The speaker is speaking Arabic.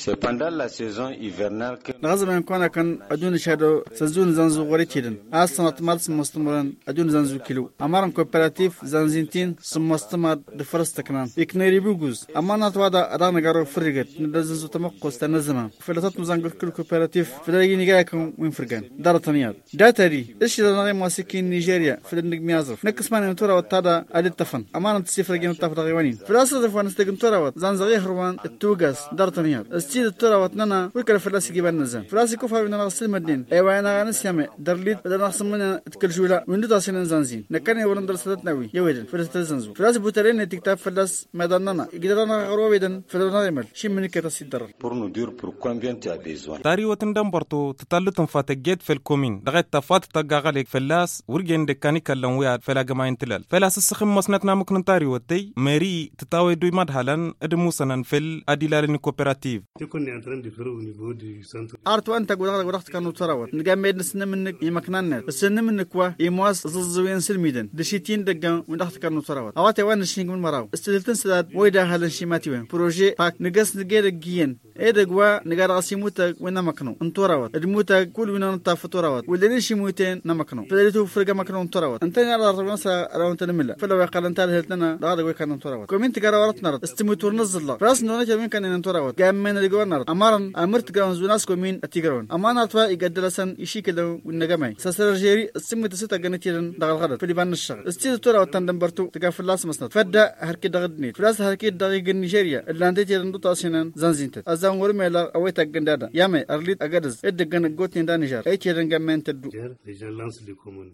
C'est pendant la saison hivernale que لازم يكون كان أدون شادو سزون زنزو غريتيدن أصلا مارس مستمرا أدون زنزو كيلو أمارن كوبراتيف زنزينتين سمستمر دفرست كمان يكنيري بوجوز أما نتوادا أدانا جارو فريقت ندزنزو تمقص تنزما فلتات مزانجو كل كوبراتيف فدرجيني جاكم وين فرقان دار تنياد داتري إيش لنا ماسكين نيجيريا فلنك ميازف نكسمان نتورا وتادا أدي تفن أما نتصيف رجيم تفرق غوانين فلاصة دفن استجن تورا وت زنزغي هروان التوجس دار تنياد استيد التورا وتننا ويكر فلاس يجيب النزام فلاس يكوفها من نغسل مدين أيوة أنا نسيامي درليد بدل نغسل من تكل جولا من دو تاسين زنزين نكني ورن درستات نوي يويدن فلاس زنزو فلاس بوترين تكتاب فلاس مدننا يقدرنا غرويدن فلاس نعمل شيء من كتاسي در pour nous dire pour combien tu as besoin. تاري وتندم برتو تطلتن فاتجيت في الكومين دغيت تفات تجاغلك فلاس ورجين دكاني كلام وياد فلا جماعين تلال فلاس السخم مسنتنا ممكن تاري وتي ماري تتاوي دوي مدهلن ادموسنن في الاديلارين كوبراتيف أرتو أنت قدرت كانوا تراوت نجمع نسنا منك يمكننا السنة منك وا يمواس زوين سلميدن دشيتين دقة ودرت كانوا تراوت أواتي وين نشينك من مراو استدلتن سداد ويدا هذا الشيماتي وين بروجي باك نجس نجير الجين دقوا نجار عصيموتا وين مكنو انتوراوت الموتا كل وين نطاف تراوت واللي شيموتين نمكنو فدلتو فرقة مكنو تراوت أنت يا رب نسا راونت الملا فلو قال أنت هلتنا هذا وين كانوا تراوت كومنت قرارات نرد استموتور نزل الله راس نونك وين كان تراوت جام من اللي نرد أمارن أمرت جاونز وناس كومين أتيجرون أما نطفى يقدرسن يشيكلو والنجمعي سسرجيري السمة ستة جنتيرن دغل غلط في لبنان الشغل استيد تراوت تندم برتو تقف اللاس مسند فدا هركي دغدني فلاس هركي دغيق نيجيريا اللي عندي تيرن دو تاسينن زنزينت أزام ورميلا أويت الجندادا يامي أرليت أجدز إدقن الجوتين دانيجر أي تيرن جمعين تدو